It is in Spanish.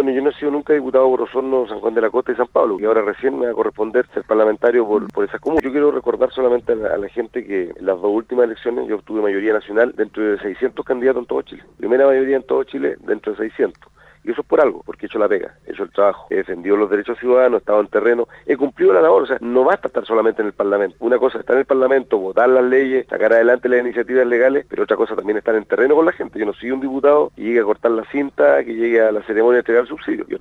Bueno, yo no he sido nunca diputado por Osorno, San Juan de la Costa y San Pablo, y ahora recién me va a corresponder ser parlamentario por esas comunas. Yo quiero recordar solamente a la gente que en las dos últimas elecciones yo obtuve mayoría nacional dentro de 600 candidatos en todo Chile. Primera mayoría en todo Chile dentro de 600. Y eso es por algo, porque he hecho la pega, he hecho el trabajo, he defendido los derechos ciudadanos, he estado en terreno, he cumplido la labor. O sea, no basta estar solamente en el Parlamento. Una cosa es estar en el Parlamento, votar las leyes, sacar adelante las iniciativas legales, pero otra cosa también es estar en terreno con la gente. Yo no soy un diputado que llegue a cortar la cinta, que llegue a la ceremonia de entregar el subsidio. Yo